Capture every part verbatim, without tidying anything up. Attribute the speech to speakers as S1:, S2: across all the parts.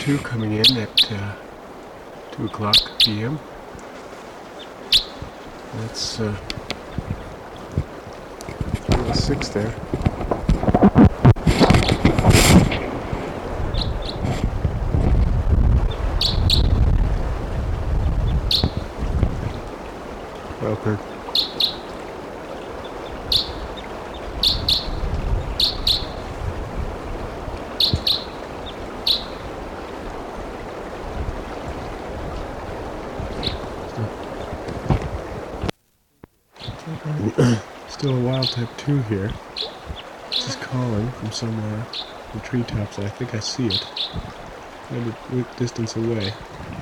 S1: two coming in at uh, two o'clock p m That's uh, six there. Welker. Still a wild type two here. This is calling from somewhere in the treetops. I think I see it. Maybe a distance away.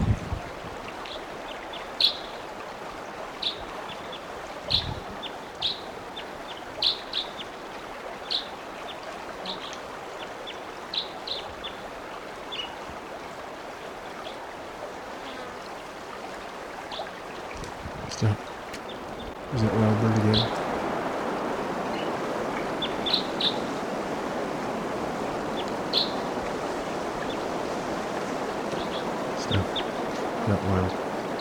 S1: Stop. Is that wild bird again? Stop. Not wild.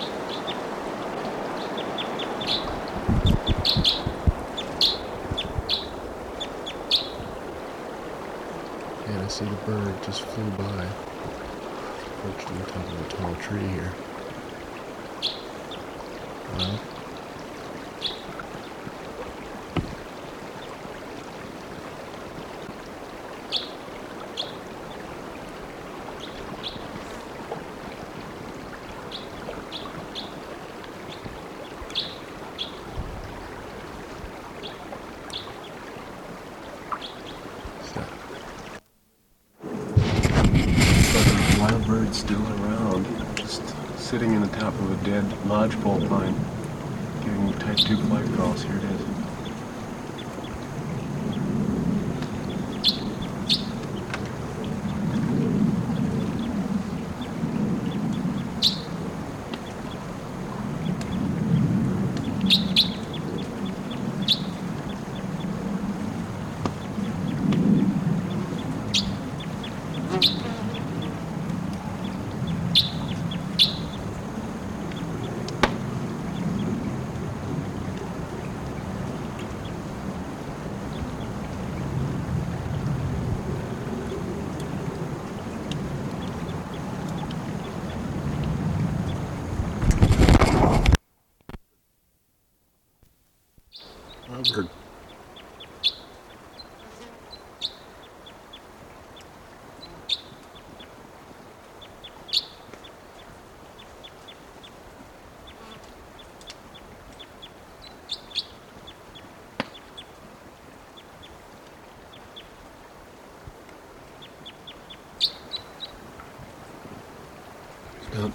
S1: And I see the bird just flew by. Perched on the top of a tall tree here. Well. Wild bird still around, just sitting in the top of a dead lodgepole pine, giving type two flight calls. Here it is. Wild bird. Stop.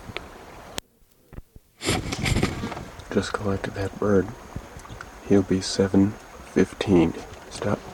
S1: Just collected that bird. He'll be seven fifteen. Stop.